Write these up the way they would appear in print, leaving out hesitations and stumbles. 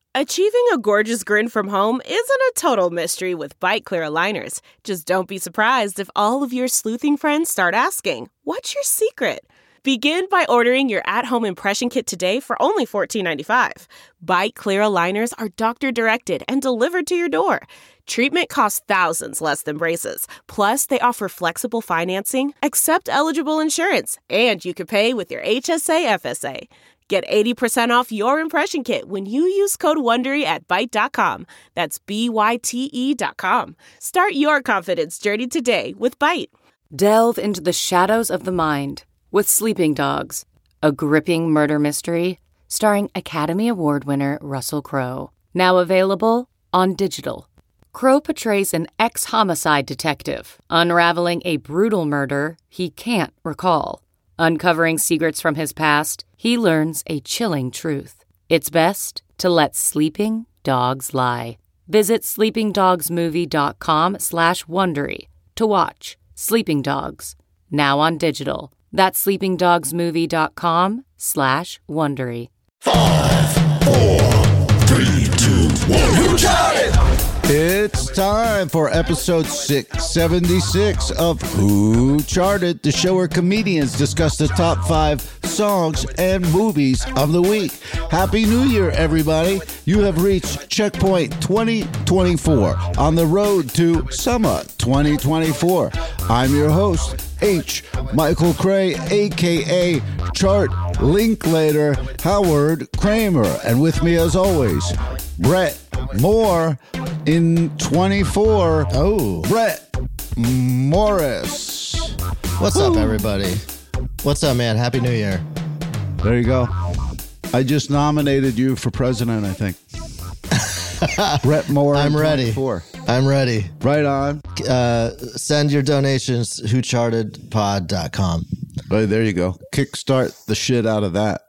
Achieving a gorgeous grin from home isn't a total mystery with Byte Clear aligners. Just don't be surprised if all of your sleuthing friends start asking, "What's your secret?" Begin by ordering your at-home impression kit today for only $14.95. Byte Clear aligners are doctor-directed and delivered to your door. Treatment costs thousands less than braces. Plus, they offer flexible financing, accept eligible insurance, and you can pay with your HSA FSA. Get 80% off your impression kit when you use code WONDERY at Byte.com. That's BYTE.com. Start your confidence journey today with Byte. Delve into the shadows of the mind with Sleeping Dogs, a gripping murder mystery starring Academy Award winner Russell Crowe. Now available on digital. Crowe portrays an ex-homicide detective unraveling a brutal murder he can't recall. Uncovering secrets from his past, he learns a chilling truth. It's best to let sleeping dogs lie. Visit sleepingdogsmovie.com/Wondery to watch Sleeping Dogs, now on digital. That's sleepingdogsmovie.com/Wondery. 5, 4, 3, 2, 1. Who Charted? It's time for episode 676 of Who Charted, the show where comedians discuss the top 5 songs and movies of the week. Happy New Year, everybody. You have reached checkpoint 2024 on the road to summer 2024. I'm your host, H. Michael Cray, a.k.a. Chart Linklater Howard Kramer. And with me, as always, Brett Moore in 24. Oh, Brett Morris. What's up, everybody? What's up, man? Happy New Year. There you go. I just nominated you for president, I think. Brett Moore. I'm ready. 24. I'm ready. Right on. Send your donations, whochartedpod.com. Oh, there you go. Kickstart the shit out of that.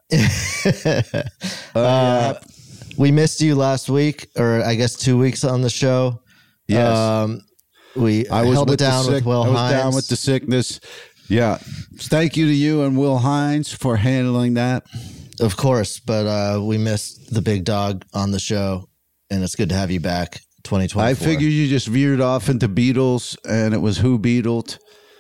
We missed you last week, or I guess 2 weeks on the show. Yes. I was held it down with Will Hines. I was down with the sickness. Yeah. Thank you to you and Will Hines for handling that. Of course, but we missed the big dog on the show, and it's good to have you back. 2024. I figured you just veered off into Beatles, and it was Who Beatled.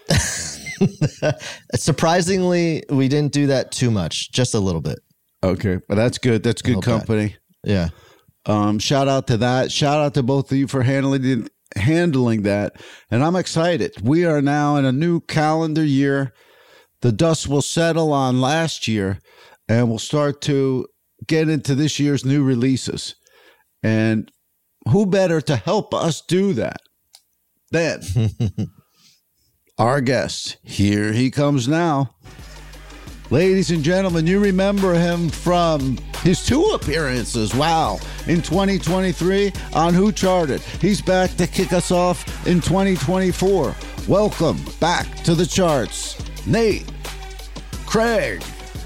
Surprisingly, we didn't do that too much, just a little bit. Okay, but that's good. That's good company. Yeah. Shout out to that. Shout out to both of you for handling that. And I'm excited. We are now in a new calendar year. The dust will settle on last year, and we'll start to get into this year's new releases. And who better to help us do that than our guest? Here he comes now. Ladies and gentlemen, you remember him from his 2 appearances, in 2023 on Who Charted. He's back to kick us off in 2024. Welcome back to the charts, Nate Craig.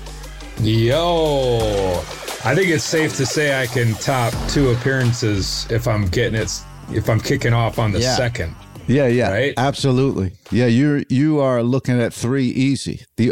Yo, I think it's safe to say I can top 2 appearances if I'm kicking off on the second. Yeah, right? Absolutely. Yeah, you are looking at 3 easy. The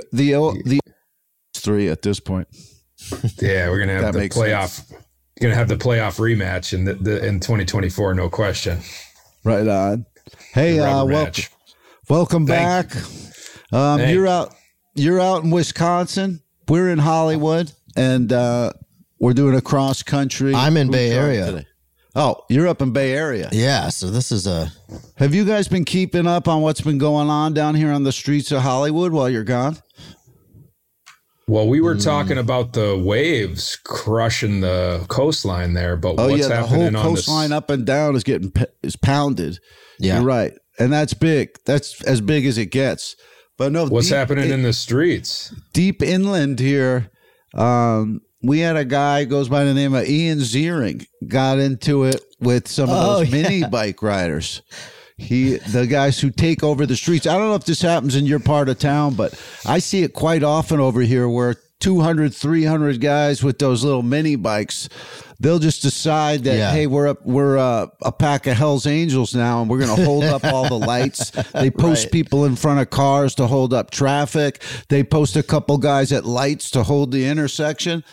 3 at this point. Yeah, we're gonna have the playoff. Gonna have the playoff rematch in 2024, no question. Right on. Hey, welcome back. You're out in Wisconsin. We're in Hollywood, and we're doing a cross country. I'm in Bay Area today. Oh, you're up in Bay Area. Yeah, so this is Have you guys been keeping up on what's been going on down here on the streets of Hollywood while you're gone? Well, we were talking about the waves crushing the coastline there, but what's happening the whole coastline up and down is pounded. Yeah, you're right, and that's big. That's as big as it gets. But no, what's happening in the streets? Deep inland here, we had a guy goes by the name of Ian Ziering, got into it with some of those mini bike riders. The guys who take over the streets. I don't know if this happens in your part of town, but I see it quite often over here where 200, 300 guys with those little mini bikes, they'll just decide that, hey, we're a pack of Hell's Angels now, and we're going to hold up all the lights. They post people in front of cars to hold up traffic. They post a couple guys at lights to hold the intersection.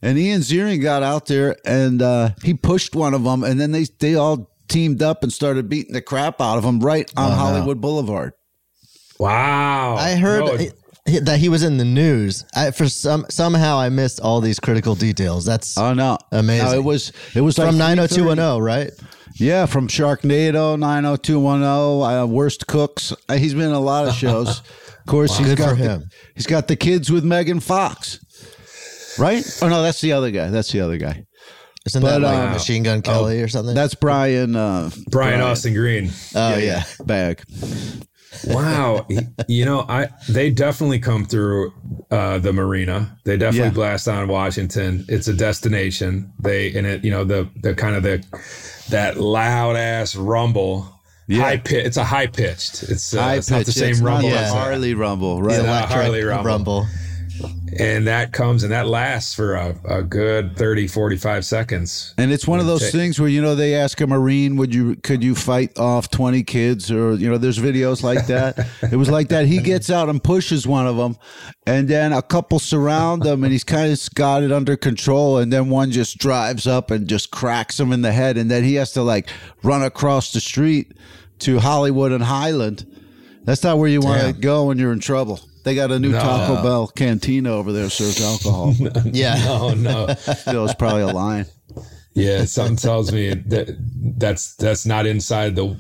And Ian Ziering got out there and he pushed one of them, and then they all teamed up and started beating the crap out of him right on Hollywood Boulevard. Wow. I heard that he was in the news. Somehow I missed all these critical details. That's no, amazing. No, it was from like 90210, right? Yeah, from Sharknado, 90210, Worst Cooks. He's been in a lot of shows. Of course, Good for him. He's got the kids with Megan Fox, right? Oh no, that's the other guy. Isn't that like Machine Gun Kelly or something? That's Brian Austin Green. Oh yeah. Bag. Wow. They definitely come through the marina. They definitely blast on Washington. It's a destination. The kind of that loud ass rumble. Yeah. High pitch. It's a high pitched. It's not the same rumble. It's Harley rumble, right? The Harley rumble. And that comes and that lasts for a good 30, 45 seconds. And it's one of those things where, they ask a Marine, could you fight off 20 kids? Or, there's videos like that. It was like that. He gets out and pushes one of them, and then a couple surround him, and he's kind of got it under control. And then one just drives up and just cracks him in the head. And then he has to run across the street to Hollywood and Highland. That's not where you want to go when you're in trouble. They got a new Taco Bell cantina over there, serves alcohol. No. Still, it's probably a line. Yeah, something tells me that's not inside the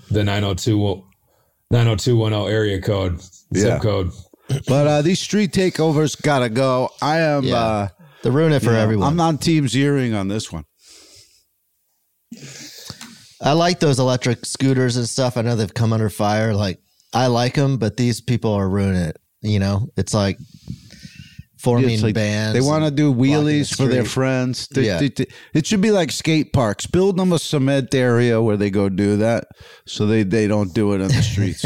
90210 area code, zip code. But these street takeovers gotta go. I am they ruin it for everyone. I'm on Team Ziering on this one. I like those electric scooters and stuff. I know they've come under fire. I like them, but these people are ruining it. It's like forming bands. They want to do wheelies for their friends. It should be like skate parks. Build them a cement area where they go do that, so they don't do it on the streets.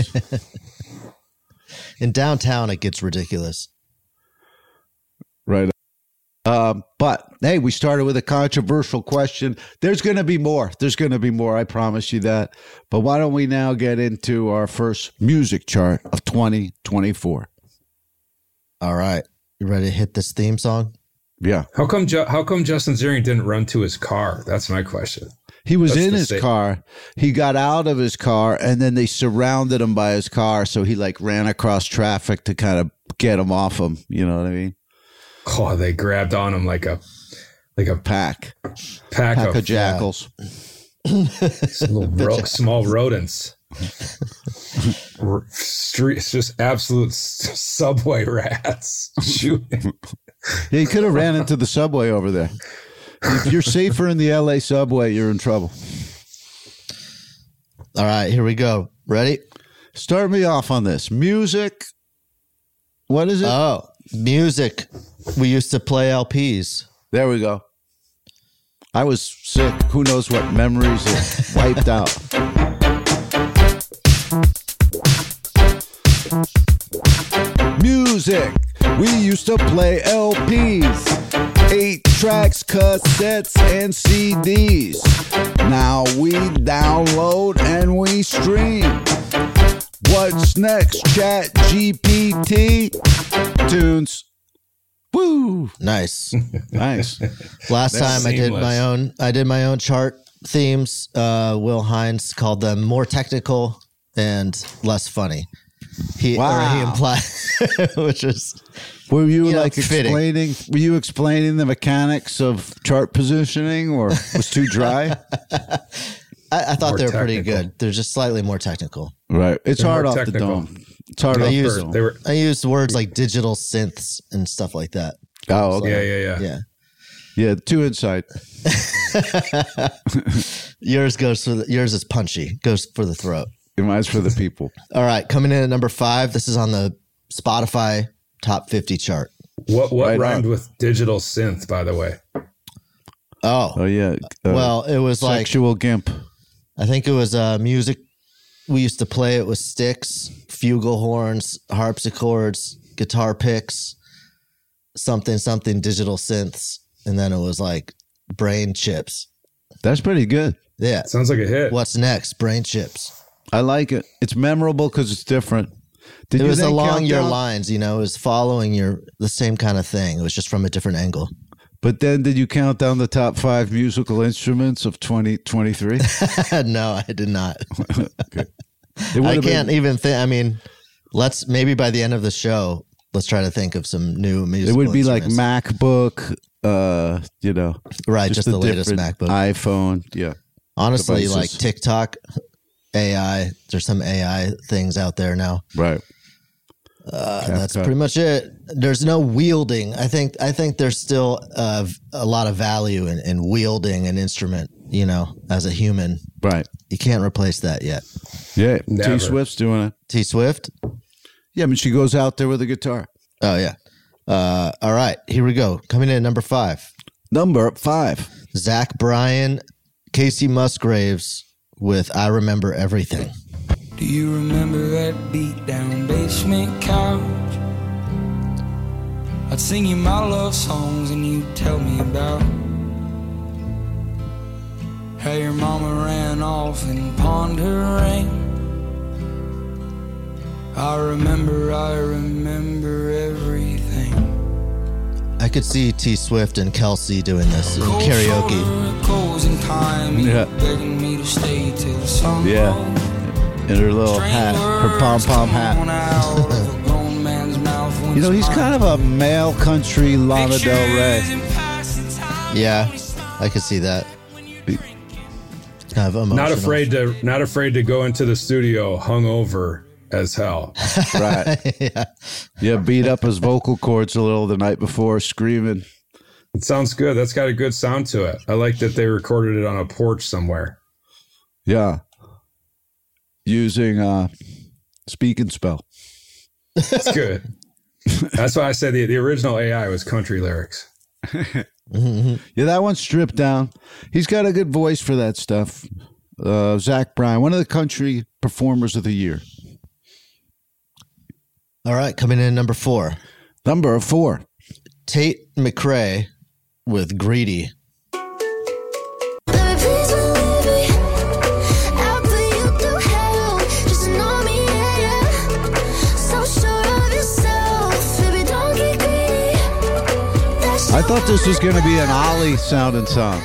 In downtown, it gets ridiculous. Right. But hey, we started with a controversial question. There's going to be more. I promise you that. But why don't we now get into our first music chart of 2024? All right. You ready to hit this theme song? Yeah. How come Justin Ziering didn't run to his car? That's my question. He was in his car. He got out of his car, and then they surrounded him by his car. So he ran across traffic to kind of get him off him. You know what I mean? Oh, they grabbed on him like a pack of jackals. Small rodents. Streets, just absolute subway rats shooting. Yeah, you could have ran into the subway over there. If you're safer in the LA subway, you're in trouble. All right, here we go. Ready? Start me off on this. Music. What is it? Oh, music. We used to play LPs. There we go. I was sick. Who knows what memories it wiped out. Music. We used to play LPs, 8 tracks, cassettes, and CDs. Now we download and we stream. What's next? Chat GPT tunes. Woo! Nice. Nice. Last time I did my own chart themes. Will Hines called them more technical and less funny. He implied, which is. Were you explaining? Were you explaining the mechanics of chart positioning, or was too dry? I thought they were pretty good. They're just slightly more technical. Right. It's hard off the dome. It's hard off the dome. I used words like digital synths and stuff like that. Oh, okay. Yeah. Yeah, too inside. Yours is punchy. Goes for the throat. Mine's for the people. All right, coming in at number 5. This is on the Spotify Top 50 chart. What rhymed with digital synth, by the way? Oh yeah. Well, it was sexual gimp. I think it was music. We used to play it with sticks, flugelhorns, harpsichords, guitar picks, something digital synths, and then it was like brain chips. That's pretty good. Yeah, sounds like a hit. What's next? Brain chips. I like it. It's memorable because it's different. It was along your lines, it was following the same kind of thing. It was just from a different angle. But then did you count down the top 5 musical instruments of 2023? No, I did not. Okay. I can't even think. I mean, maybe by the end of the show, let's try to think of some new musical It would be like instruments. MacBook, Right, just the latest different MacBook. iPhone, yeah. Honestly, devices. like TikTok, AI, there's some AI things out there now. Right. That's pretty much it. There's no wielding. I think there's still a lot of value in wielding an instrument, as a human. Right. You can't replace that yet. Yeah. Never. T Swift's doing it. T Swift? Yeah, I mean, she goes out there with a guitar. Oh, yeah. All right, here we go. Coming in at number 5. Number 5. Zach Bryan, Casey Musgraves with I Remember Everything. Do you remember that beat down basement couch? I'd sing you my love songs and you'd tell me about how your mama ran off and pawned her ring. I remember everything. I could see T Swift and Kelsey doing this in karaoke. Yeah. Begging me to stay till the sun Yeah. rose. In her little hat, her pom-pom hat. He's kind of a male country Lana Del Rey. Yeah, I could see that. Kind of emotional. Not afraid to go into the studio hungover as hell. Right. Yeah, beat up his vocal cords a little the night before, screaming. It sounds good. That's got a good sound to it. I like that they recorded it on a porch somewhere. Yeah. Using Speak and Spell. It's good. That's why I said the original AI was country lyrics. Yeah, that one's stripped down. He's got a good voice for that stuff. Zach Bryan, one of the country performers of the year. All right, coming in at number 4. Number 4. Tate McRae with Greedy. I thought this was going to be an Ollie sounding song.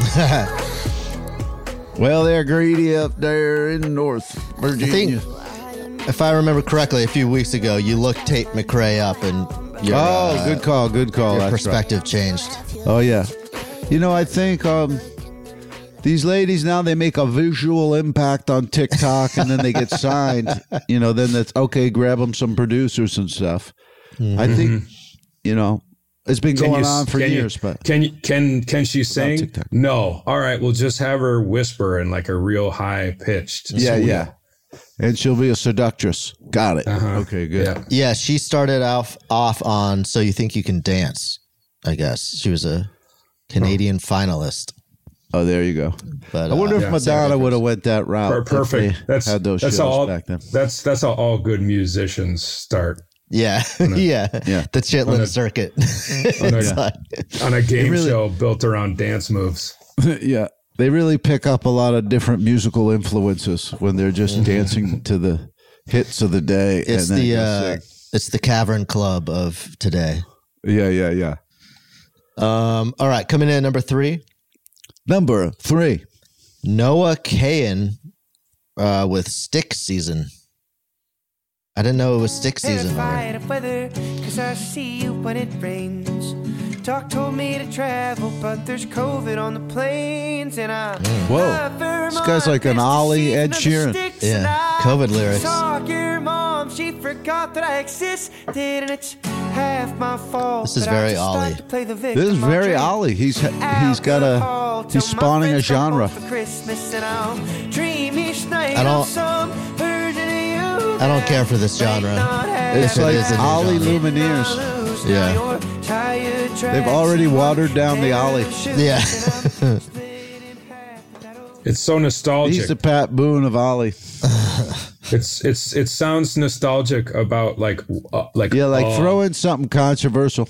Well, they're greedy up there in North Virginia. If I remember correctly, a few weeks ago, you looked Tate McRae up and your, good call. Good call. your That's perspective changed. right. Oh, yeah. I think these ladies now, they make a visual impact on TikTok and then they get signed. Then that's okay, grab them some producers and stuff. Mm-hmm. I think, it's been going on for years, but can she sing? TikTok. No. All right, we'll just have her whisper in like a real high pitched. yeah. And she'll be a seductress. Got it. Uh-huh. Okay, good. Yeah. Yeah, she started off on So You Think You Can Dance, I guess. She was a Canadian finalist. Oh, there you go. But I wonder if Yeah, Madonna would have went that route. if Perfect. they That's had those that's shows all. back then. That's how all good musicians start yeah, Yeah. the Chitlin circuit. It's yeah. like- on a game really- show built around dance moves. Yeah. They really pick up a lot of different musical influences when they're just dancing to the hits of the day. it's and then it's the Cavern Club of today. Yeah. All right, coming in at number 3, Number 3. Noah Kahan with Stick Season. I didn't know it was Stick Season. Terrified of weather, 'cause I see you when it rains. Doc told me to travel, but there's COVID on the planes, and I Whoa. This guy's like an Ollie Ed Sheeran. Yeah, COVID lyrics. Saw your mom, she forgot that I existed, and it's half my fault. This is that I very just Ollie. like to play the victim This is on very drink. Ollie. He's got Alcohol till he's my spawning a friends come genre. home for Christmas, and I'll dream each night I don't- of some version of you I don't care for this that genre. may not have It's If it like is a new Ollie genre. Lumineers. Yeah. They've already watered down the Ollie. Yeah. It's so nostalgic. He's the Pat Boone of Ollie. It sounds nostalgic about Throw in something controversial.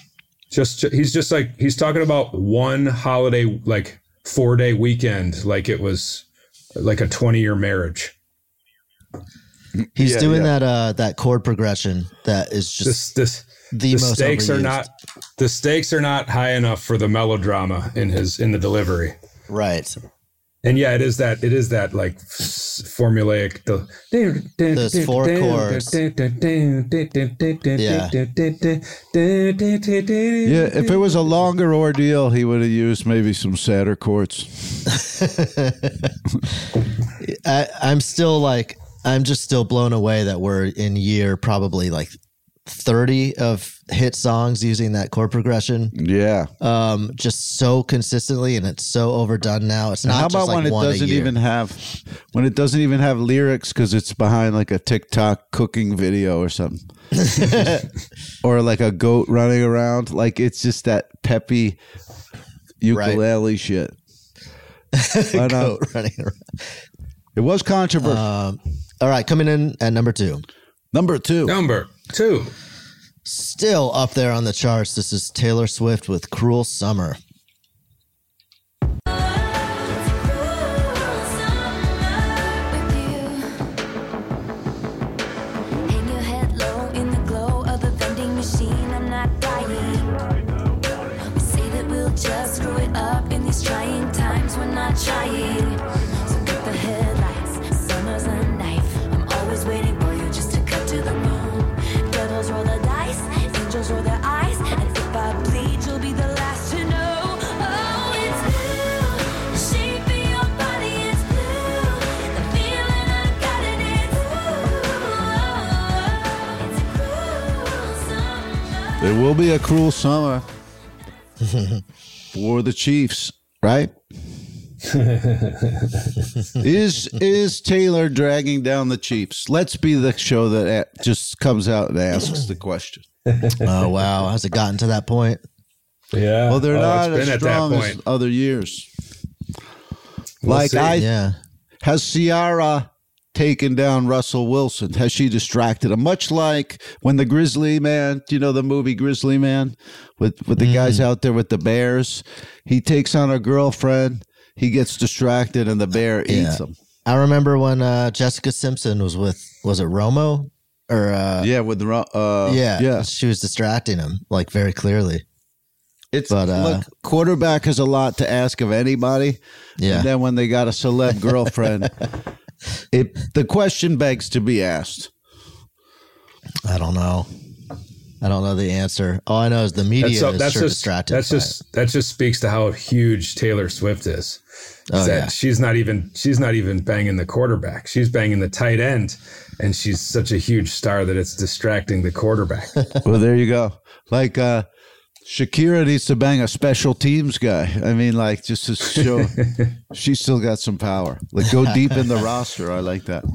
he's talking about one holiday, like 4-day weekend, like it was like a 20-year marriage. He's doing that chord progression that is just the most stakes overused. The stakes are not high enough for the melodrama in the delivery. Right. And yeah, it is that like formulaic. Those 4 chords. Yeah, if it was a longer ordeal, he would have used maybe some sadder chords. I'm just still blown away that we're in year probably like 30 of hit songs using that chord progression. Yeah. Just so consistently, and it's so overdone now. It's not. How about just like when it doesn't even have lyrics because it's behind like a TikTok cooking video or something, or like a goat running around? Like it's just that peppy ukulele shit. But, goat running around. It was controversial. All right, coming in at number 2. Number two. Still up there on the charts. This is Taylor Swift with Cruel Summer. Just screw it up in these trying times. We're not trying. So cut the headlights. Summer's a knife. I'm always waiting for you just to cut to the bone. Devils roll the dice. Angels roll their eyes. And if I bleed, you'll be the last to know. Oh, it's blue. The shape of your body is blue. The feeling I got it is blue. It's a cruel summer. There will be a cruel summer. For the Chiefs, right? Is Taylor dragging down the Chiefs? Let's be the show that just comes out and asks the question. Oh, wow. Has it gotten to that point? Yeah. Well, they're not as strong as other years. Has Ciara taken down Russell Wilson? Has she distracted him? Much like when the Grizzly Man, do you know the movie Grizzly Man with the guys out there with the bears? He takes on a girlfriend, he gets distracted, and the bear eats him. I remember when Jessica Simpson was with, was it Romo? Or she was distracting him like very clearly. Look, quarterback has a lot to ask of anybody. Yeah. And then when they got a celeb girlfriend, the question begs to be asked. I don't know the answer. All I know is the media is distracted. That just speaks to how huge Taylor Swift is. She's not even banging the quarterback. She's banging the tight end, and she's such a huge star that it's distracting the quarterback. Well, there you go. Like Shakira needs to bang a special teams guy. I mean, like just to show she's still got some power. Like go deep in the roster. I like that.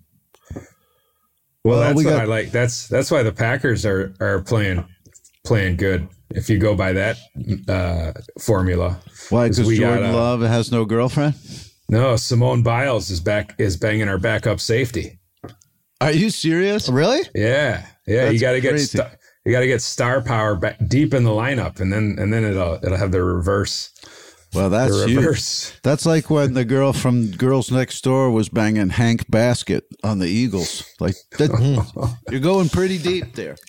Well, that's what I like. That's why the Packers are playing good. If you go by that formula. Why? Because Jordan Love has no girlfriend? No, Simone Biles is banging our backup safety. Are you serious? Really? Yeah. That's you got to crazy. you got to get star power back deep in the lineup, and then it'll have the reverse. Well, that's huge. That's like when the girl from Girls Next Door was banging Hank Basket on the Eagles. Like you're going pretty deep there.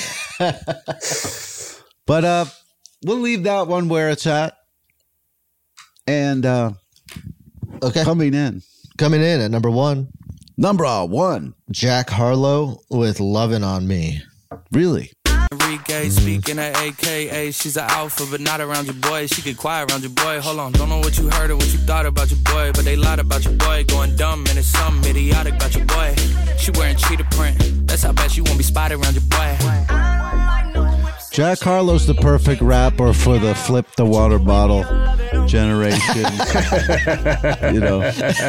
But we'll leave that one where it's at. And coming in at number 1. Number 1. Jack Harlow with Lovin' on Me. Really? Enrique speaking at AKA, she's an alpha, but not around your boy. She get quiet around your boy. Hold on, don't know what you heard or what you thought about your boy, but they lied about your boy. Going dumb and it's something idiotic about your boy. She wearing cheetah print. That's how bad she won't be spotted around your boy. Jack Harlow's the perfect rapper for the flip the water bottle generation. You know.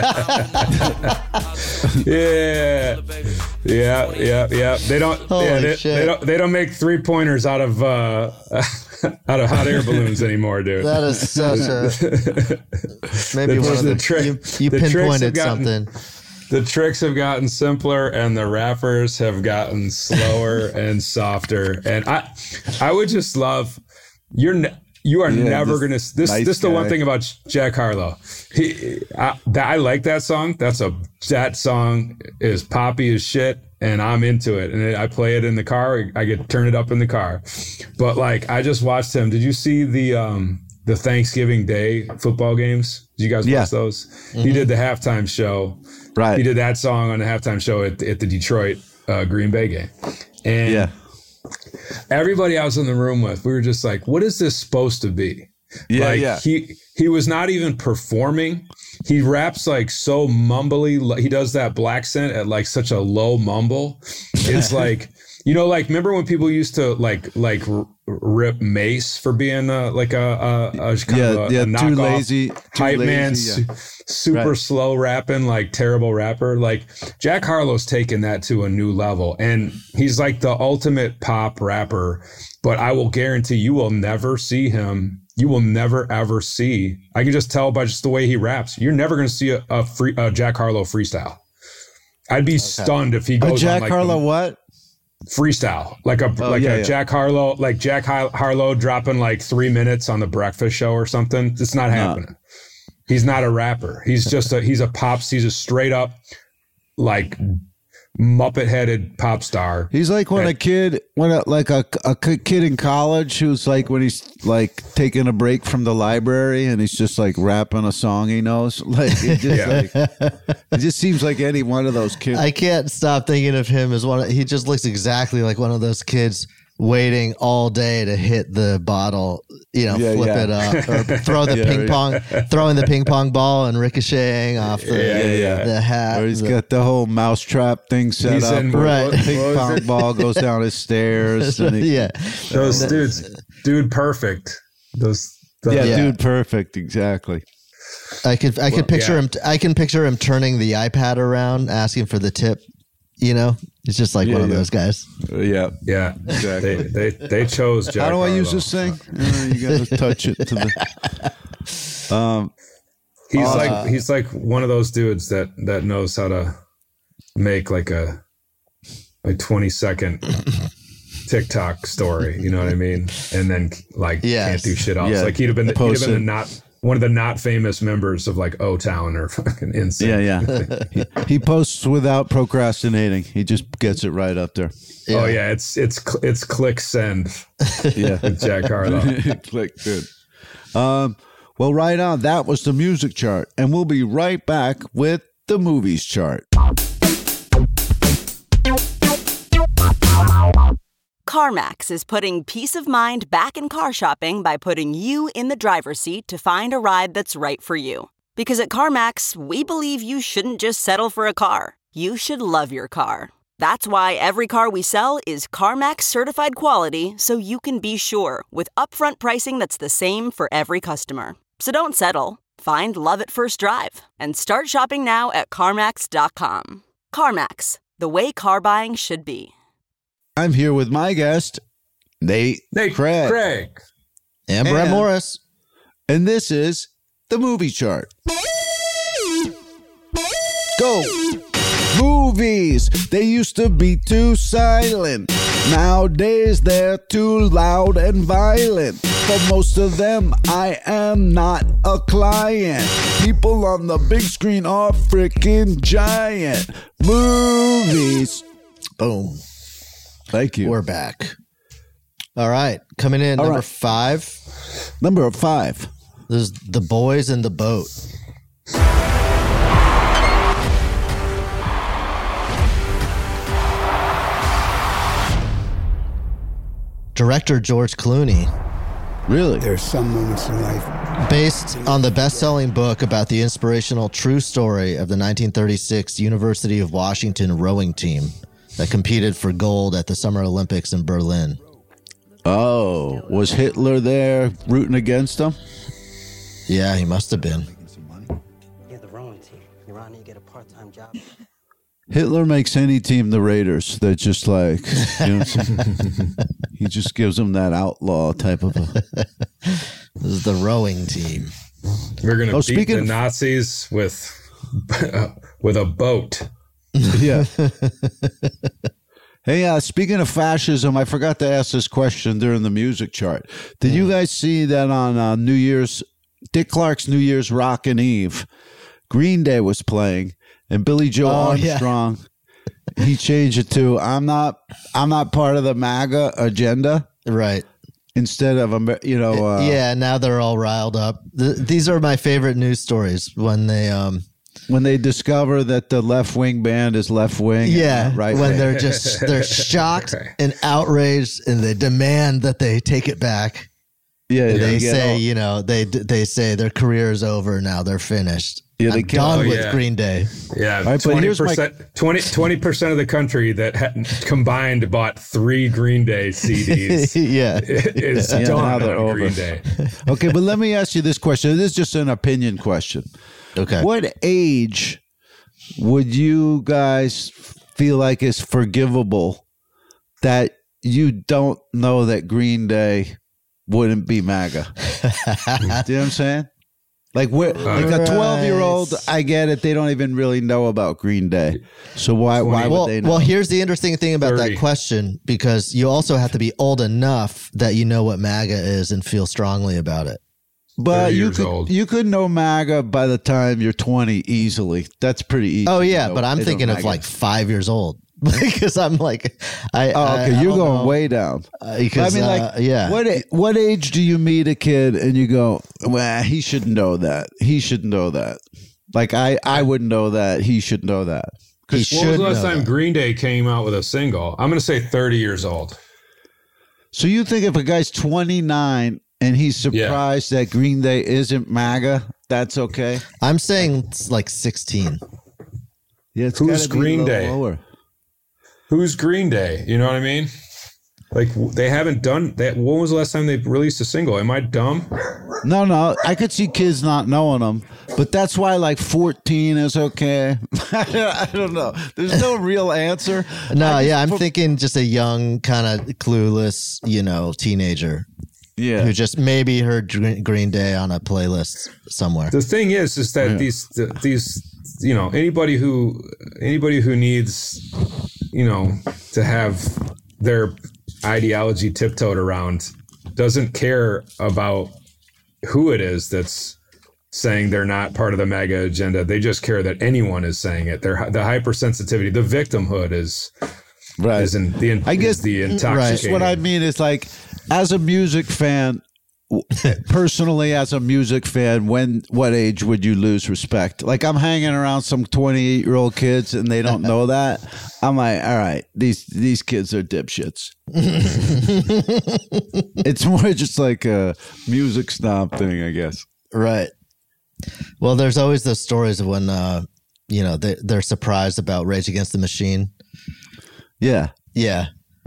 Yeah. They don't make 3-pointers out of hot air balloons anymore, dude. That is such a maybe one of the trick. You pinpointed something. The tricks have gotten simpler, and the rappers have gotten slower and softer. And I would just love You are Yeah, never this gonna. This nice is the one guy. thing about Jack Harlow. I like that song. That song is poppy as shit, and I'm into it. And I play it in the car. I get turn it up in the car. But like, I just watched him. Did you see the Thanksgiving Day football games? Did you guys watch those? Mm-hmm. He did the halftime show. Right. He did that song on the halftime show at the Detroit Green Bay game, and everybody I was in the room with, we were just like, what is this supposed to be? He was not even performing. He raps like so mumbly. He does that black scent at like such a low mumble. It's like, you know, like, remember when people used to like rip Mace for being a knockoff, too lazy, hype man, super slow rapping, like terrible rapper. Like Jack Harlow's taken that to a new level, and he's like the ultimate pop rapper. But I will guarantee you will never see him. You will never ever see. I can just tell by just the way he raps. You're never going to see a Jack Harlow freestyle. I'd be stunned if he goes Jack on like Harlow what? Freestyle, like a Jack Harlow, like Jack Harlow dropping like 3 minutes on the Breakfast Show or something. It's not happening. He's not a rapper. He's just he's a straight up like Muppet headed pop star. He's like a kid in college who's like when he's like taking a break from the library and he's just like rapping a song he knows. Like it just seems like any one of those kids. I can't stop thinking of him as he just looks exactly like one of those kids waiting all day to hit the bottle, flip it up or throw the throwing the ping pong ball and ricocheting off the hat. Or he's got the whole mousetrap thing set up. Right. Ping pong ball goes down his stairs. And those dudes, dude, perfect. Dude, perfect. Exactly. I could picture him. I can picture him turning the iPad around, asking for the tip. It's just like one of those guys. Yeah, exactly. They chose Jack. How do I Harlow. use this thing? You got to touch it to the. He's like one of those dudes that knows how to make like a 20-second TikTok story. You know what I mean? And then can't do shit else. Like he'd have been one of the not famous members of like O-Town or fucking NSYNC. He posts without procrastinating. He just gets it right up there. Yeah. Oh yeah, it's click send. With Jack Harlow. Click good. Well, right on. That was the music chart, and we'll be right back with the movies chart. CarMax is putting peace of mind back in car shopping by putting you in the driver's seat to find a ride that's right for you. Because at CarMax, we believe you shouldn't just settle for a car. You should love your car. That's why every car we sell is CarMax certified quality, so you can be sure with upfront pricing that's the same for every customer. So don't settle. Find love at first drive and start shopping now at CarMax.com. CarMax, the way car buying should be. I'm here with my guest, Nate Craig. And Brett Morris. And this is the movie chart. Go. Movies. They used to be too silent. Nowadays they're too loud and violent. For most of them, I am not a client. People on the big screen are freaking giant. Movies. Boom. Thank you. We're back. All right. Coming in, number 5. Number 5. This is The Boys in the Boat. Director George Clooney. Really? There's some moments in life. Based on the best-selling book about the inspirational true story of the 1936 University of Washington rowing team that competed for gold at the Summer Olympics in Berlin. Oh, was Hitler there rooting against them? Yeah, he must have been. Yeah, the rowing team. You're on, you get a part-time job. Hitler makes any team the Raiders. They're just like, he just gives them that outlaw type of a. This is the rowing team. We're going to beat the Nazis with a boat. Yeah. Hey, speaking of fascism, I forgot to ask this question during the music chart. Did you guys see that on New Year's, Dick Clark's New Year's Rockin' Eve, Green Day was playing, and Billy Joe Armstrong, he changed it to I'm not part of the MAGA agenda, right? Instead of now they're all riled up. These are my favorite news stories when they discover that the left wing band is left wing. Yeah, right. When they're shocked and outraged, and they demand that they take it back. Yeah, they say they say their career is over now. They're finished. Yeah, I'm done with Green Day. Yeah, 20% of the country that combined bought 3 Green Day CDs. is done now they're on over. Green Day. Okay, but let me ask you this question. This is just an opinion question. Okay, what age would you guys feel like is forgivable that you don't know that Green Day wouldn't be MAGA? Do you know what I'm saying? Like a 12-year-old, I get it. They don't even really know about Green Day. So why would they know? Well, here's the interesting thing about 30. that question, because you also have to be old enough that you know what MAGA is and feel strongly about it. But you could know MAGA by the time you're 20 easily. That's pretty easy. Oh, yeah, but I'm thinking of like 5 years old. Because I'm like, you're going way down. Because, what age do you meet a kid and you go, well, he should know that. He should know that. Like I wouldn't know that. He should know that. When was the last time Green Day came out with a single? I'm going to say 30 years old. So you think if a guy's 29 and he's surprised that Green Day isn't MAGA, that's okay? I'm saying it's like 16. Yeah, it's Who's Green Day? Lower. Who's Green Day? You know what I mean? Like, they haven't done that. When was the last time they released a single? Am I dumb? No. I could see kids not knowing them, but that's why like 14 is okay. I don't know. There's no real answer. I'm thinking just a young, kind of clueless, teenager. Yeah. Who just maybe heard Green Day on a playlist somewhere. The thing is that these anybody who needs to have their ideology tiptoed around doesn't care about who it is that's saying they're not part of the MAGA agenda. They just care that anyone is saying it. The hypersensitivity, the victimhood is right. Is the intoxicating. Right. What I mean is, like, as a music fan, personally, as a music fan, what age would you lose respect? Like, I'm hanging around some 28-year-old kids and they don't know that. I'm like, all right, these kids are dipshits. It's more just like a music snob thing, I guess. Right. Well, there's always those stories of when they're surprised about Rage Against the Machine. Yeah. Yeah.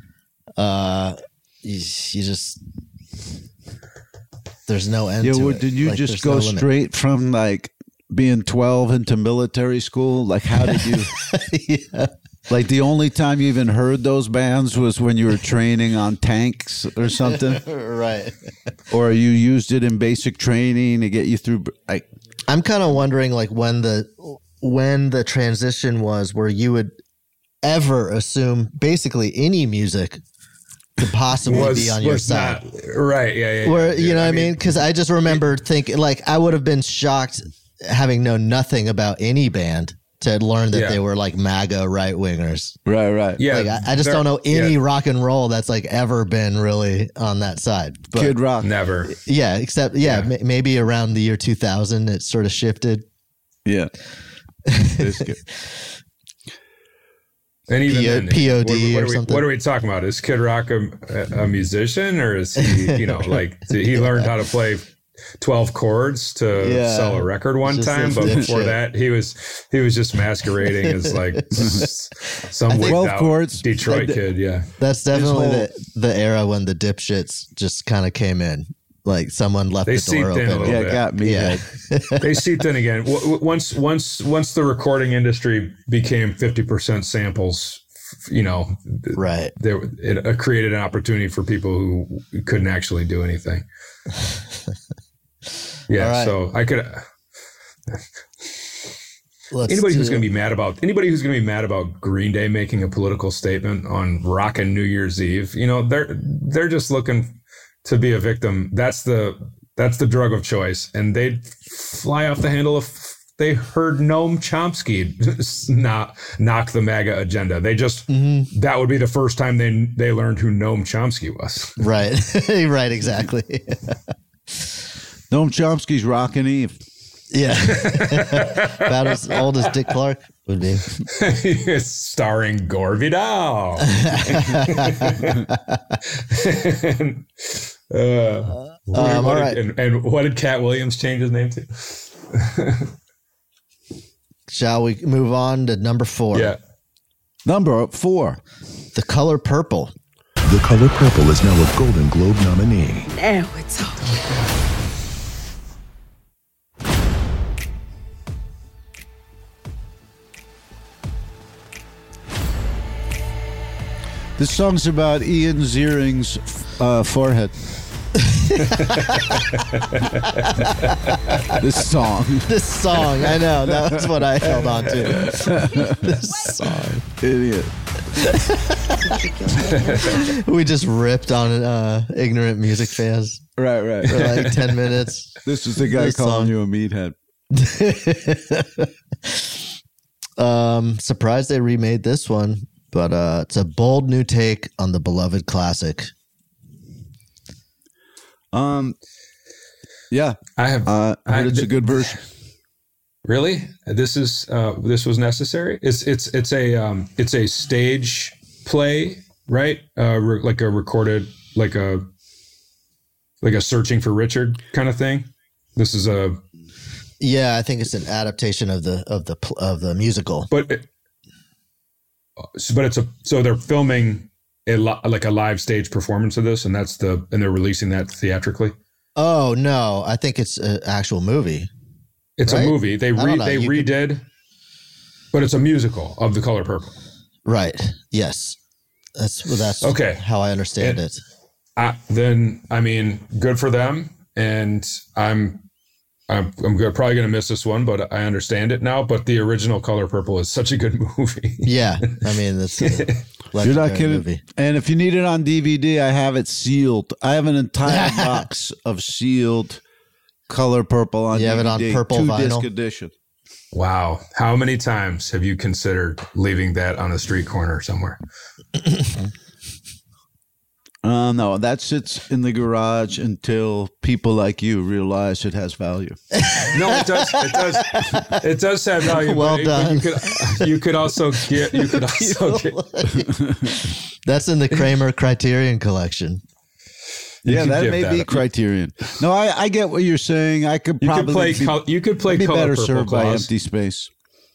You just. There's no end to it. Did you just go straight from like being 12 into military school? Like, how did you? Yeah. Like, the only time you even heard those bands was when you were training on tanks or something, right? Or you used it in basic training to get you through. Like, I'm kind of wondering, like, when the transition was where you would ever assume basically any music could possibly be on your side. Right. Yeah. Where, you know what I mean? Because I just remember thinking, like, I would have been shocked having known nothing about any band to learn that they were like MAGA right wingers. Right. Yeah. Like, I just don't know any rock and roll that's like ever been really on that side. But, Kid Rock. Never. Yeah. Except, maybe around the year 2000, it sort of shifted. Yeah. And even then, POD or something. What are we talking about? Is Kid Rock a musician, or is he, like, he learned how to play 12 chords to sell a record one time? But before that, he was just masquerading as like some 12 chords Detroit kid. Yeah, that's definitely the era when the dipshits just kind of came in. Like, someone left the door open. Yeah, got me. Yeah. They seeped in again. Once the recording industry became 50% samples, right? It created an opportunity for people who couldn't actually do anything. Yeah, right. So I could. anybody who's going to be mad about Green Day making a political statement on rockin' New Year's Eve, they're just looking to be a victim. That's the drug of choice, and they'd fly off the handle if they heard Noam Chomsky knock the MAGA agenda. They just that would be the first time they learned who Noam Chomsky was. Right, right, exactly. Noam Chomsky's Rockin' Eve. Yeah, about as old as Dick Clark would be. Starring Gore Vidal. All right. And what did Cat Williams change his name to? Shall we move on to number 4? Yeah. Number 4. The Color Purple. The Color Purple is now a Golden Globe nominee. Now it's on. This song's about Ian Ziering's forehead. This song, I know. That was what I held on to. This song. Idiot. We just ripped on ignorant music fans. Right. For like 10 minutes. This is the guy calling you a meathead. Surprised they remade this one, but it's a bold new take on the beloved classic. Yeah, I have. I heard it's a good version. Really, this was necessary. It's a stage play, right? Like a recorded, like a Searching for Richard kind of thing. This is a. Yeah, I think it's an adaptation of the musical. But so they're filming like a live stage performance of this, and they're releasing that theatrically. Oh no, I think it's an actual movie. It's right? A movie. They redid, but it's a musical of The Color Purple. Right. Yes. That's okay. How I understand it. Then I mean, good for them, and I'm probably going to miss this one, but I understand it now. But the original Color Purple is such a good movie. Yeah, I mean, that's you're not kidding. Movie. And if you need it on DVD, I have it sealed. I have an entire box of sealed Color Purple on DVD. You have it on purple 2-disc vinyl edition. Wow. How many times have you considered leaving that on a street corner somewhere? No, that sits in the garage until people like you realize it has value. No, it does. It does have value. Well done. You could also get. That's in the Kramer Criterion collection. Yeah, that may be Criterion. No, I get what you're saying. I could probably you could play be Color better Purple served by Empty Space.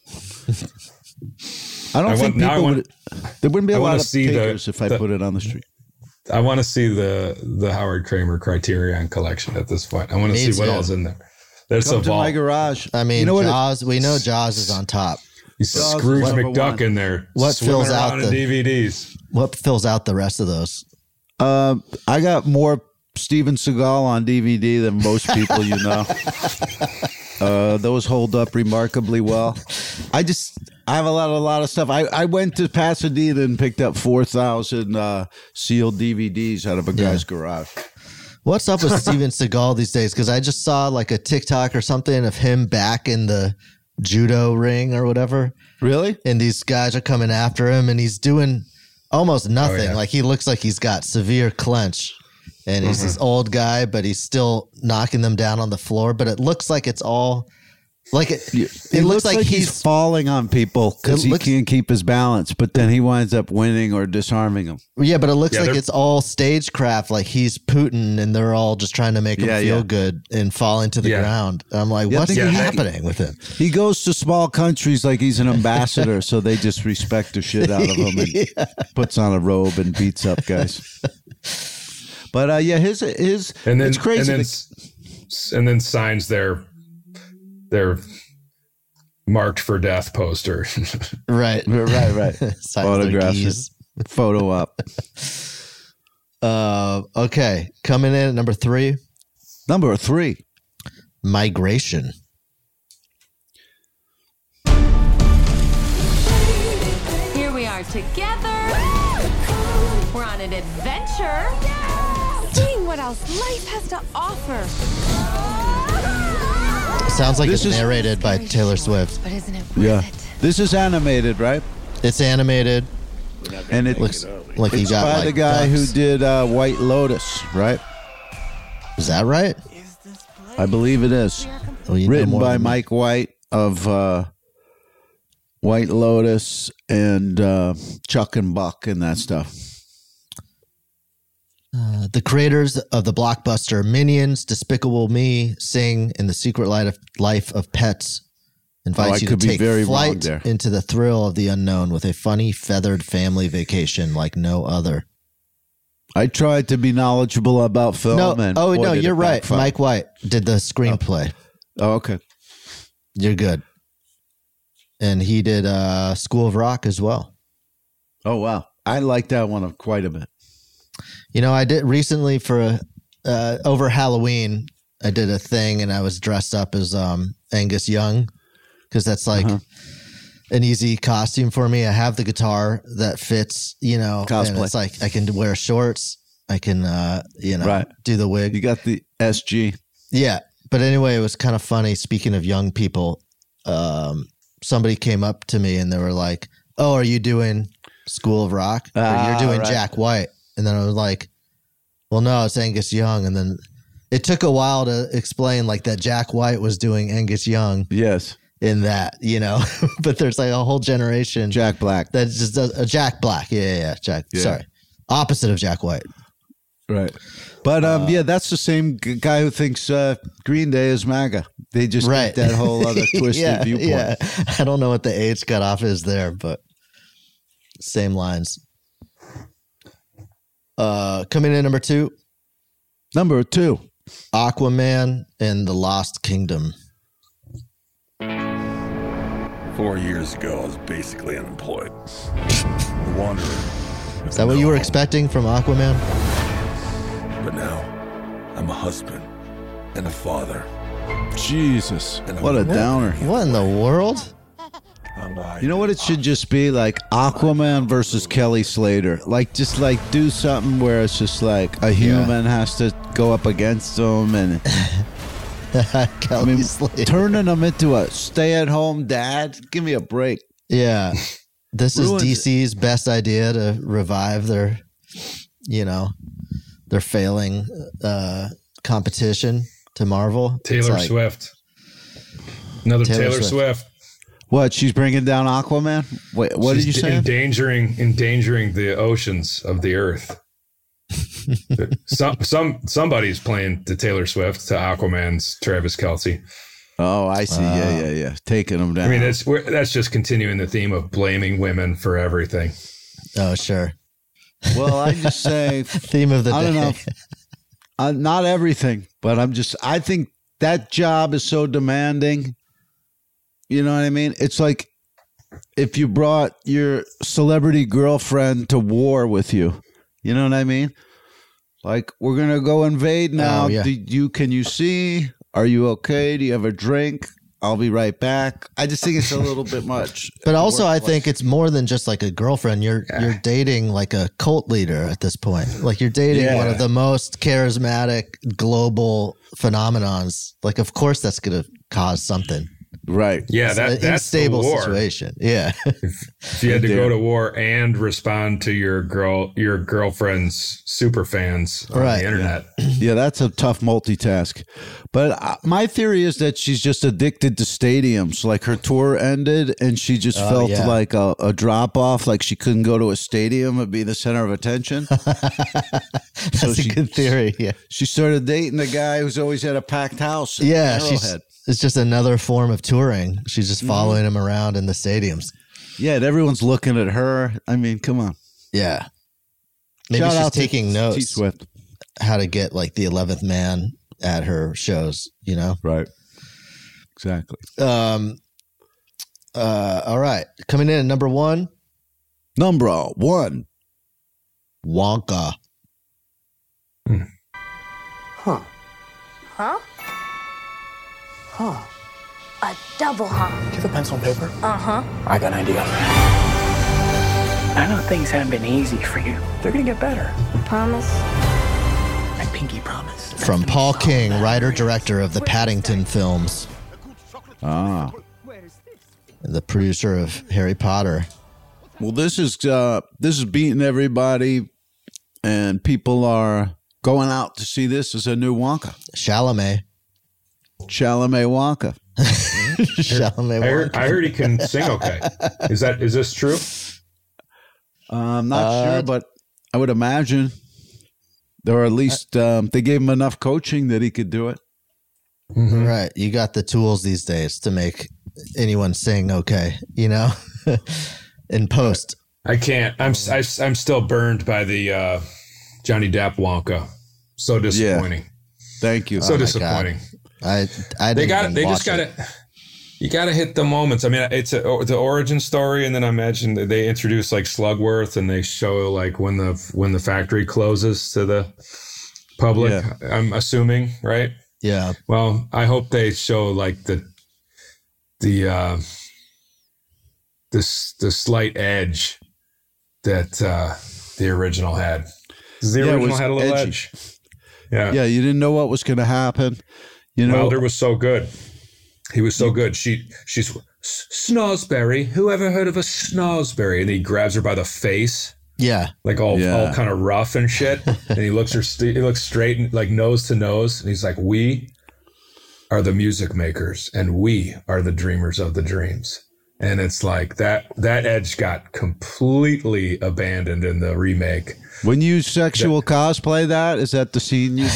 I don't think people there wouldn't be a lot of takers if I put it on the street. I want to see the Howard Kramer Criterion collection at this point. I want to see what all's in there. There's Come to my garage. I mean, Jaws. We know Jaws is on top. Scrooge McDuck in there. What fills out the DVDs? What fills out the rest of those? I got more Steven Seagal on DVD than most people you know. Those hold up remarkably well. I have a lot of stuff. I went to Pasadena and picked up 4,000 sealed DVDs out of a guy's garage. What's up with Steven Seagal these days? Because I just saw like a TikTok or something of him back in the judo ring or whatever. Really? And these guys are coming after him, and he's doing almost nothing. Oh, yeah. Like he looks like he's got severe clench. And he's this old guy, but he's still knocking them down on the floor. But it looks like it's all like it looks like he's falling on people because he can't keep his balance. But then he winds up winning or disarming them. Yeah, but it looks like it's all stagecraft. Like he's Putin, and they're all just trying to make him feel good and falling to the ground. I'm like, what's happening with him? He goes to small countries like he's an ambassador, so they just respect the shit out of him and puts on a robe and beats up guys. But his and then, it's crazy. And then signs their marked for death poster. Right. Autographs. Photo op. Okay. Coming in at number 3. Number 3. Migration. are together. We're on an adventure. Seeing what else life has to offer. Sounds like it's narrated by Taylor Swift. But isn't it worth it? This is animated, right? It's animated. And it looks like he it's got by like the guy ducks. who did White Lotus, right? Is that right? I believe it is. Well, you know Written more by than me. Mike White of White Lotus and Chuck and Buck and that stuff. The creators of the blockbuster Minions, Despicable Me, Sing, and The Secret Life of Pets invites I you to could be take very wrong flight there. into the thrill of the unknown with a funny, feathered family vacation like no other. I tried to be knowledgeable about film. No, and oh boy, no, did you're it right. backfire. Mike White did the screenplay. Oh, okay. You're good. And he did School of Rock as well. Oh, wow. I like that one quite a bit. You know, I did recently for over Halloween, I did a thing and I was dressed up as Angus Young because that's like an easy costume for me. I have the guitar that fits, you know, and Cosplay. it's like I can wear shorts. I can, do the wig. You got the SG. Yeah. But anyway, it was kind of funny. Speaking of young people, somebody came up to me and they were like, "Oh, are you doing School of Rock? Or you're doing right. Jack White?" And then I was like, "Well, no, it's Angus Young." And then it took a while to explain like that Jack White was doing Angus Young. Yes. In that, you know, but there's like a whole generation. Jack Black. That just does Jack Black. Yeah. Jack. Yeah. Sorry. Opposite of Jack White. Right. But yeah, that's the same guy who thinks Green Day is MAGA. They just Right. get that whole other twisted viewpoint. Yeah. I don't know what the age cutoff is there, but same lines. Coming in number 2. Number 2. Aquaman and the Lost Kingdom. 4 years ago, I was basically unemployed. A wanderer. Is that what you were expecting from Aquaman? But now, I'm a husband and a father. Jesus. What a downer. What in the world? You know what it should just be? Like Aquaman versus Kelly Slater. Like, just like do something where it's just like a human has to go up against them and Kelly Slater. turning them into a stay-at-home dad. Give me a break. Yeah. This Ruins is DC's best idea to revive their, their failing competition to Marvel. It's Taylor like- Swift. Another Taylor Taylor Swift. What? She's bringing down Aquaman? Wait, what did you She's say? Endangering the oceans of the earth. Somebody's playing to Taylor Swift to Aquaman's Travis Kelce. Oh, I see. Yeah. Taking them down. I mean, that's just continuing the theme of blaming women for everything. Oh, sure. Well, I just say theme of the I day. don't know. Not everything, but I think that job is so demanding. You know what I mean? It's like if you brought your celebrity girlfriend to war with you. You know what I mean? Like, we're going to go invade now. Oh, yeah. Can you see? Are you okay? Do you have a drink? I'll be right back. I just think it's a little bit much. But also, I think it's more than just like a girlfriend. You're dating like a cult leader at this point. Like you're dating one of the most charismatic global phenomenons. Like, of course, that's going to cause something. Right. Yeah, It's an that's the unstable war. situation. Yeah. If you had to go to war and respond to your girlfriend's super fans on the internet. Yeah, that's a tough multitask. But my theory is that she's just addicted to stadiums. Like her tour ended and she just felt like a drop off, like she couldn't go to a stadium and be the center of attention. That's a good theory. Yeah. She started dating the guy who's always had a packed house. Yeah. Arrowhead. It's just another form of touring. She's just following him around in the stadiums. Yeah, and everyone's looking at her. I mean, come on. Yeah. Maybe Shout she's out to taking notes. T-Swift. How to get like the 11th man at her shows, you know? Right. Exactly. All right. Coming in at number 1. Number 1. Wonka. Huh? Huh. A double huh. Do you have a pencil and paper? Uh-huh. I got an idea. I know things haven't been easy for you. They're gonna get better. Promise? I pinky promise. From Paul King, writer-director of the Paddington films. Ah. The producer of Harry Potter. Well, this is beating everybody, and people are going out to see this as a new Wonka. Chalamet Wonka. Chalamet Wonka. I heard he can sing okay. Is this true? I'm not sure, but I would imagine, or at least they gave him enough coaching that he could do it. Mm-hmm. Right. You got the tools these days to make anyone sing okay, in post. I can't. I'm still burned by the Johnny Depp Wonka. So disappointing. Yeah. Thank you. So disappointing. God. You got to hit the moments. I mean, it's the origin story, and then I imagine that they introduce like Slugworth, and they show like when the factory closes to the public. Yeah. I'm assuming, right? Yeah. Well, I hope they show like the slight edge that the original had. The original had a little edge. Yeah. Yeah. You didn't know what was going to happen. Wilder was so good. He was so good. She's Snoresberry. Who ever heard of a Snoresberry? And he grabs her by the face. Yeah. Like all kind of rough and shit. And he looks straight and like nose to nose. And he's like, we are the music makers and we are the dreamers of the dreams. And it's like that edge got completely abandoned in the remake. When you sexual cosplay that, is that the scene you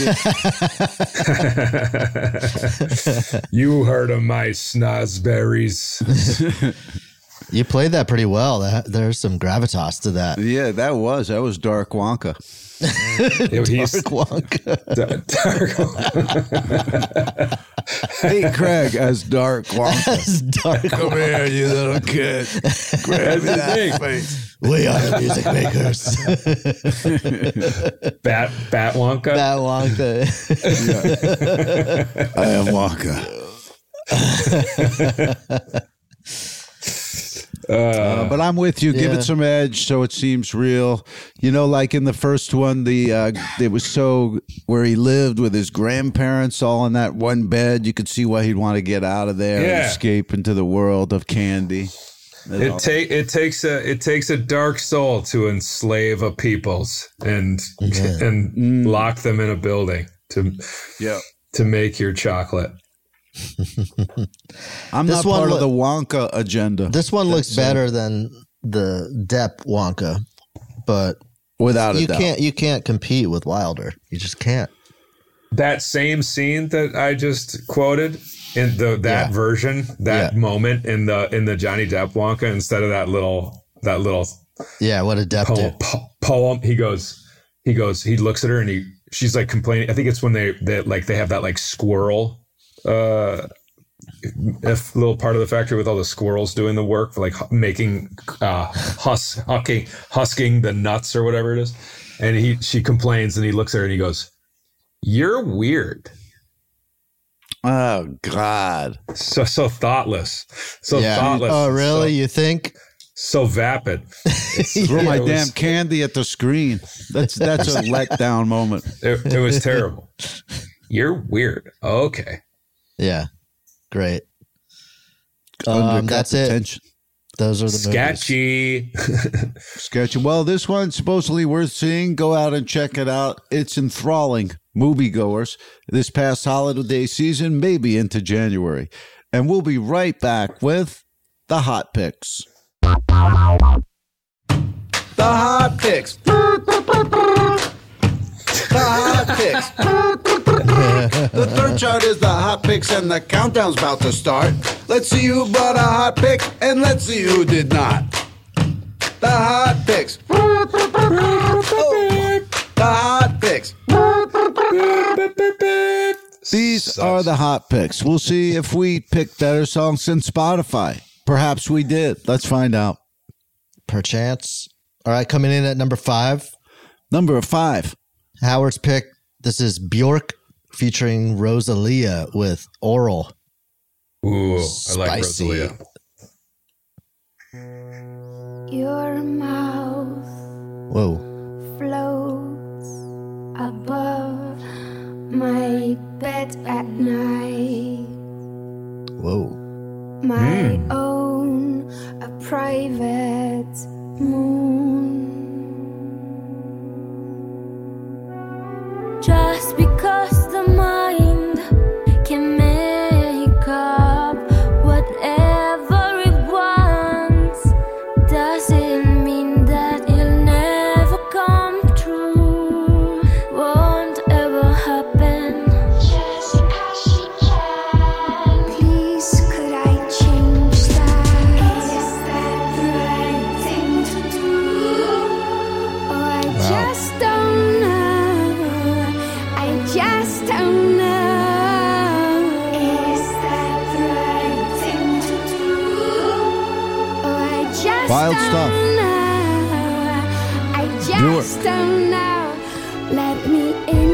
did? You heard of my Snoresberries. You played that pretty well. There's some gravitas to that. Yeah, that was Dark Wonka. Dark Wonka. Dark Wonka. Hey, Craig as Dark Wonka. As Dark Come here, you little kid. Grab me that face. We are the music makers. Bat Wonka. Bat Wonka. Yeah. I am Wonka. But I'm with you. Give it some edge so it seems real. Like in the first one, it was so where he lived with his grandparents all in that one bed. You could see why he'd want to get out of there and escape into the world of candy. It takes a dark soul to enslave a peoples and lock them in a building to make your chocolate. I'm not part of the Wonka agenda. This one looks better than the Depp Wonka, but without a doubt, you can't compete with Wilder. You just can't. That same scene that I just quoted in that version, moment in the Johnny Depp Wonka, instead of that little what a Depp poem. He looks at her and she's like complaining. I think it's when they have that like squirrel. If little part of the factory with all the squirrels doing the work for like making husking the nuts or whatever it is, and she complains and he looks at her and he goes, "You're weird." Oh God, so thoughtless, thoughtless. Oh really? You think? So vapid. Throw my damn candy at the screen. That's a letdown moment. It was terrible. You're weird. Okay. Yeah, great. That's attention. It. Those are the sketchy. Well, this one's supposedly worth seeing. Go out and check it out. It's enthralling. Moviegoers this past holiday season, maybe into January, and we'll be right back with the hot picks. The hot picks. The hot picks. The third chart is the hot picks, and the countdown's about to start. Let's see who brought a hot pick, and let's see who did not. The hot picks. The hot picks. These are the hot picks. We'll see if we picked better songs than Spotify. Perhaps we did. Let's find out. Perchance. All right, coming in at number 5. Number 5. Howard's pick. This is Bjork featuring Rosalia with Oral. Ooh, Spicy. I like Rosalia. Your mouth Whoa. Floats above my bed at night. Whoa. My own, a private moon. Just because the mind can make up whatever it wants, doesn't mean that it'll never come true. Won't ever happen. Just because she can. Please, could I change that? Is that the right thing to do? Oh, I just don't know. I just don't know. Is that the right thing to do? Oh, I just Wild don't stuff. know. I Do just it. don't know. Let me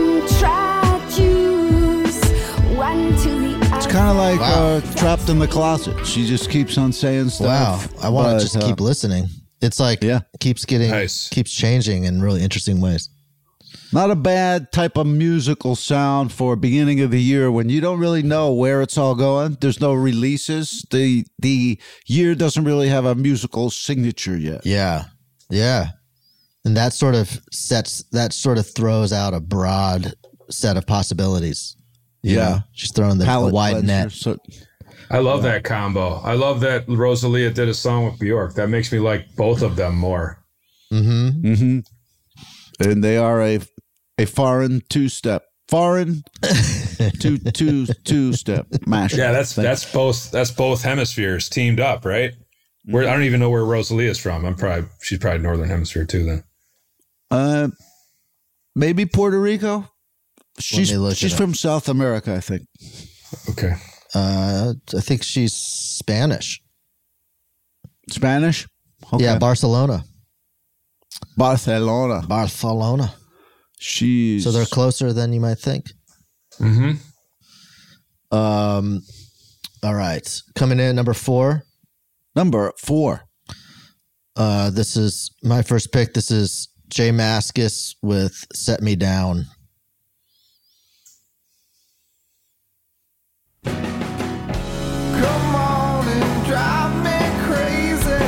introduce one to the other. It's kind of like Wow. Trapped in the Closet. She just keeps on saying Wow. stuff. I want but, to just keep listening. It's like keeps getting Nice. keeps changing in really interesting ways. Not a bad type of musical sound for beginning of the year when you don't really know where it's all going. There's no releases. The year doesn't really have a musical signature yet. Yeah. Yeah. And that sort of throws out a broad set of possibilities. You Yeah. know? She's throwing the Palette wide net. cleanser, so- I love that combo. I love that Rosalia did a song with Bjork. That makes me like both of them more. Mm-hmm. And they are a foreign two-step. Foreign two-step mashup. Yeah, that's both hemispheres teamed up, right? Where I don't even know where Rosalia's from. She's probably Northern Hemisphere too then. Maybe Puerto Rico. She's look it up. from South America, I think. Okay. I think she's Spanish. Spanish? Okay. Yeah, Barcelona. Barcelona. She's So they're closer than you might think. Mm-hmm. All right. Coming in number 4. Number 4. This is my first pick. This is Jay Mascis with Set Me Down. Come on and drive me crazy.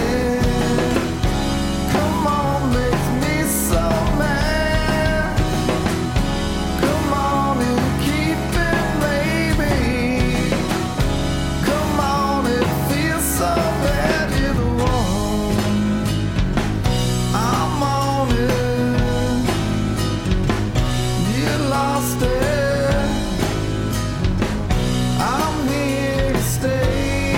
Come on, makes me so mad. Come on and keep it, baby. Come on, it feels so bad you're the one. I'm on it. You lost it. I'm here to stay.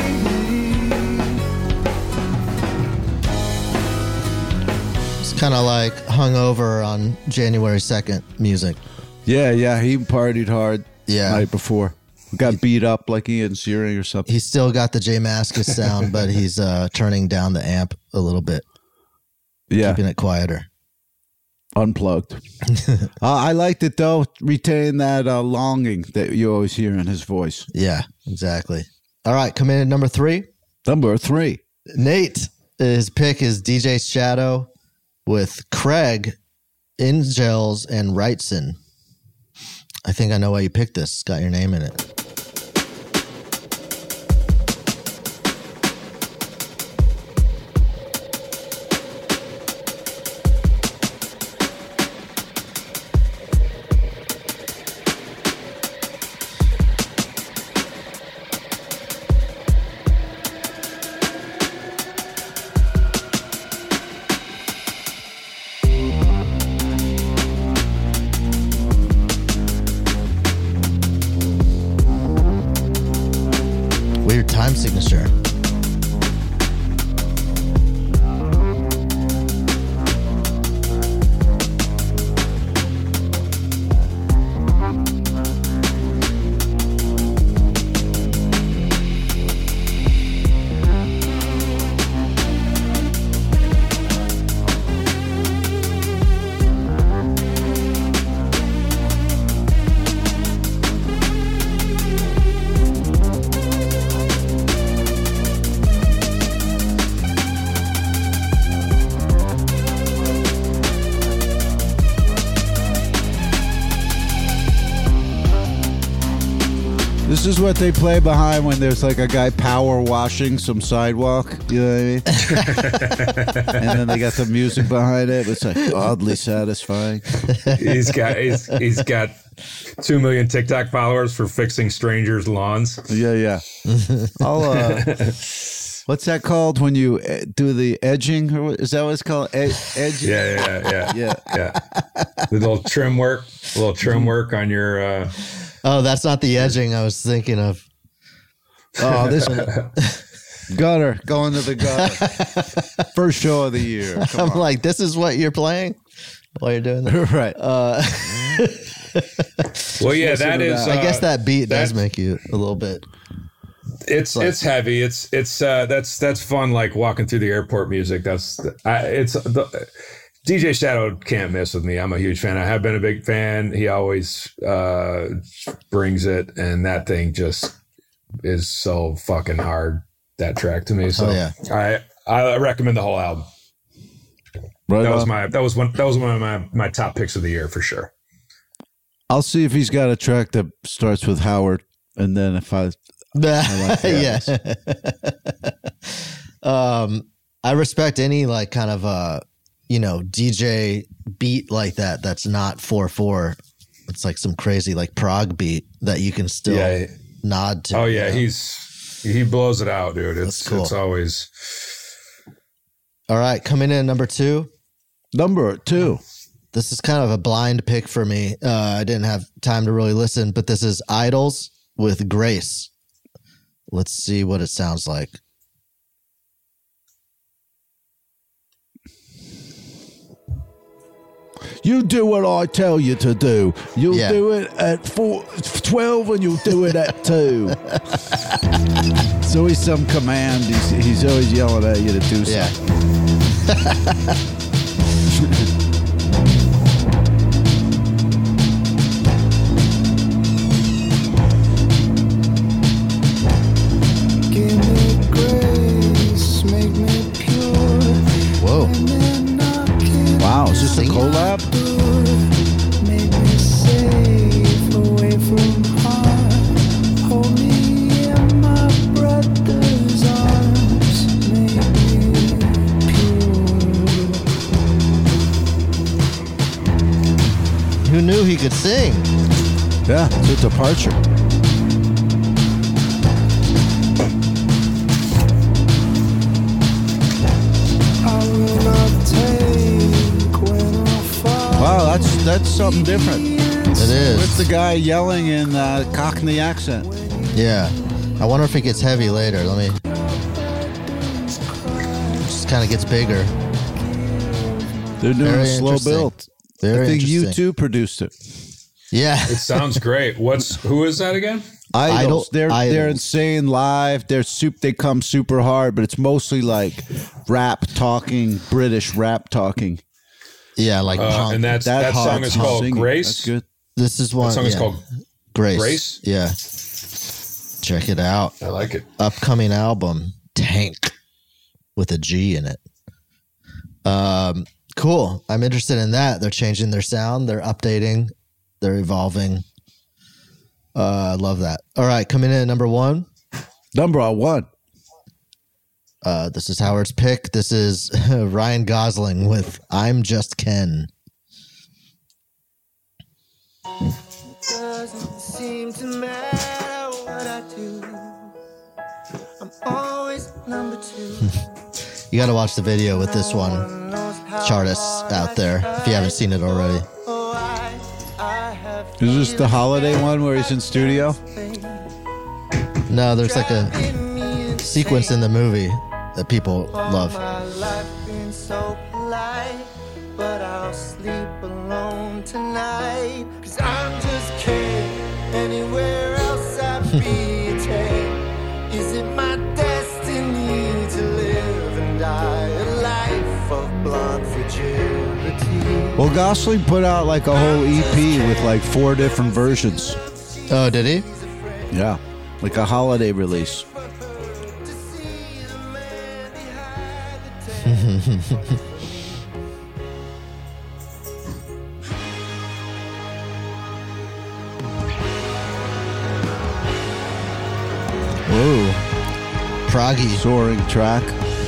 It's kind of like hungover on January 2nd music. Yeah, he partied hard Yeah. night before. Got beat up like Ian Searing or something. He's still got the Jay Mascis sound, but he's turning down the amp a little bit, Yeah, keeping it quieter. unplugged. I liked it though. Retain that longing that you always hear in his voice. Yeah, exactly. All right, coming in at number 3. Number 3. Nate, his pick is DJ Shadow with Craig, Ingels, and Wrightson. I think I know why you picked this. It's got your name in it. This is what they play behind when there's like a guy power washing some sidewalk. You know what I mean? And then they got the music behind it. It's like oddly satisfying. He's got 2 million TikTok followers for fixing strangers' lawns. Yeah. I'll, what's that called when you do the edging? Or is that what it's called? Edging? Yeah. The little trim work on your. Oh, that's not the edging I was thinking of. Oh, this gutter, going to the gutter. First show of the year. I'm like, this is what you're playing while you're doing that. Right. Well, yeah, that is. I guess that beat does make you a little bit. It's heavy. It's that's fun. Like walking through the airport music. DJ Shadow can't miss with me. I'm a huge fan. I have been a big fan. He always brings it, and that thing just is so fucking hard. That track to me. So I recommend the whole album. Right. That was one of my top picks of the year for sure. I'll see if he's got a track that starts with Howard, and then if I like I respect any like kind of DJ beat like that. That's not 4/4. It's like some crazy like prog beat that you can still nod to. Oh yeah, he blows it out, dude. It's cool. It's always. All right, coming in number two. This is kind of a blind pick for me. I didn't have time to really listen, but this is Idols with Grace. Let's see what it sounds like. You do what I tell you to do. You'll do it at 12 and you'll do it at 2. It's always some command. He's always yelling at you to do something. Give me grace, make me pure. Whoa. Wow, is this a collab? Make me safe away from harm. Hold me in my brother's arms. Make me pure. Who knew he could sing? Yeah, it's a departure. I will not take when I fall. Wow, that's something different. It is. With the guy yelling in Cockney accent. Yeah. I wonder if it gets heavy later. Let me. Just kind of gets bigger. They're doing a slow build. Very I think interesting. U2 produced it. Yeah. It sounds great. Who is that again? Idols. They're Idols. insane live. They come super hard, but it's mostly like rap talking, British rap talking. Yeah, like punk. And that song is called singing. Grace. That's good. This is one. That song is called Grace. Grace? Yeah. Check it out. I like it. Upcoming album, Tank, with a G in it. Cool. I'm interested in that. They're changing their sound. They're updating. They're evolving. I love that. All right, coming in at number one. Number one. This is Howard's pick. This is Ryan Gosling with I'm Just Ken. Doesn't seem to matter what I do. I'm always number 2. You got to watch the video with this one. Chartists out there, if you haven't seen it already. Is this the holiday one where he's in studio? No, there's like a sequence in the movie that people love. My life been so polite, but I'll sleep alone tonight. 'Cause I'm just kidding. Anywhere else I'd be a tame. Is it my destiny to live and die a life of blunt fragility? Well, Gosling put out like a whole EP with like 4 different versions. Oh, did he? Yeah, like a holiday release. Doggy. Soaring track.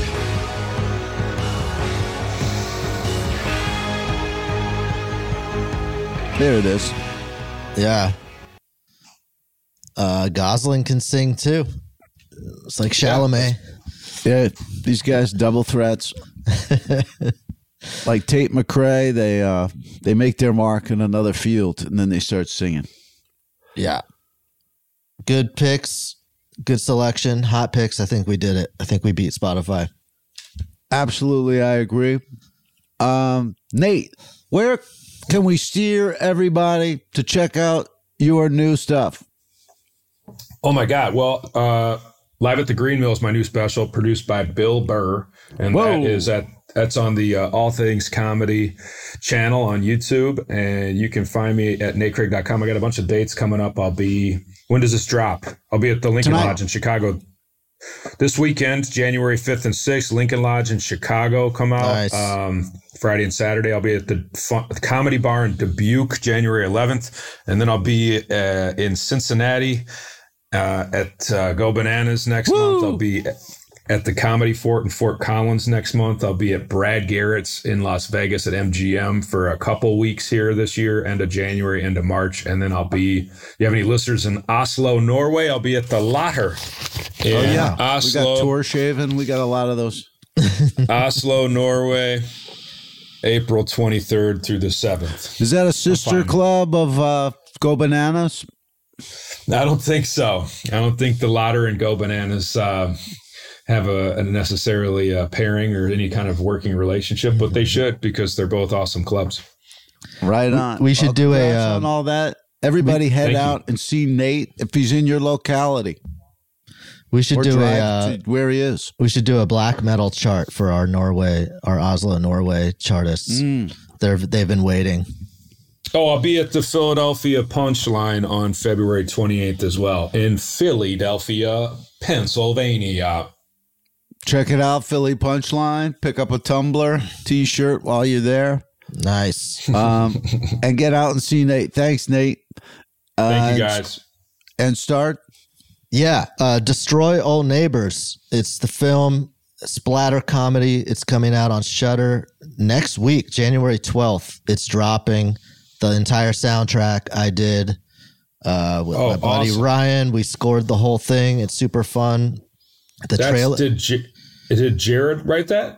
There it is. Yeah. Gosling can sing too. It's like Chalamet. Yeah, these guys double threats. Like Tate McRae, they make their mark in another field and then they start singing. Yeah. Good picks, good selection, hot picks. I think we did it. I think we beat Spotify. Absolutely, I agree. Nate, where can we steer everybody to check out your new stuff? Oh my God. Well, Live at the Green Mill is my new special produced by Bill Burr. And that's on the All Things Comedy channel on YouTube. And you can find me at natecraig.com. I got a bunch of dates coming up. When does this drop? I'll be at the Lincoln Lodge in Chicago this weekend, January 5th and 6th. Lincoln Lodge in Chicago come out. Nice. Friday and Saturday, I'll be at the Comedy Bar in Dubuque, January 11th. And then I'll be in Cincinnati at Go Bananas next month. I'll be at the Comedy Fort in Fort Collins next month. I'll be at Brad Garrett's in Las Vegas at MGM for a couple weeks here this year, end of January, end of March. And then you have any listeners in Oslo, Norway? I'll be at the Latter in Oslo. We got Tour Shaven. We got a lot of those. Oslo, Norway, April 23rd through the 7th. Is that a sister club of Go Bananas? I don't think so. I don't think the Latter and Go Bananas have a necessarily a pairing or any kind of working relationship, but they should because they're both awesome clubs. Right on. We should do on all that. Everybody head out and see Nate if he's in your locality. We should do where he is. We should do a black metal chart for our Oslo, Norway chartists. They've been waiting. Oh, I'll be at the Philadelphia Punchline on February 28th as well in Philadelphia, Pennsylvania. Check it out, Philly Punchline. Pick up a tumbler, T-shirt while you're there. Nice. And get out and see Nate. Thanks, Nate. Thank you, guys. And start. Yeah. Destroy All Neighbors. It's the film splatter comedy. It's coming out on Shudder next week, January 12th. It's dropping. The entire soundtrack I did with my buddy Ryan. We scored the whole thing. It's super fun. The trailer. Did Jared write that?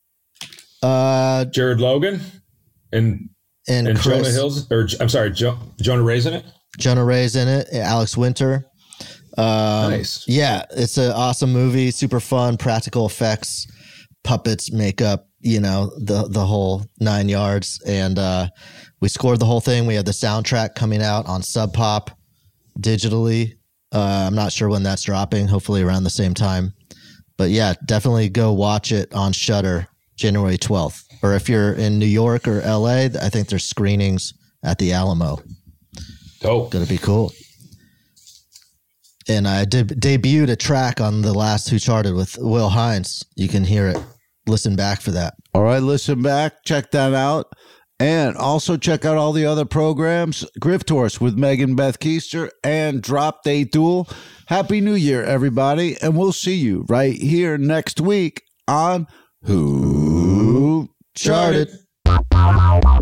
Jared Logan and Jonah Hills, or I'm sorry, Jonah Ray's in it. Jonah Ray's in it. Alex Winter. Nice. Yeah, it's an awesome movie. Super fun. Practical effects, puppets, makeup. The whole 9 yards. And we scored the whole thing. We have the soundtrack coming out on Sub Pop digitally. I'm not sure when that's dropping. Hopefully around the same time. But yeah, definitely go watch it on Shudder January 12th. Or if you're in New York or LA, I think there's screenings at the Alamo. Dope. Gonna be cool. And I debuted a track on the last Who Charted with Will Hines. You can hear it. Listen back for that. All right, listen back. Check that out. And also check out all the other programs. Grifthorse with Megan Beth Keister and Drop Date Duel. Happy New Year, everybody. And we'll see you right here next week on Who Charted.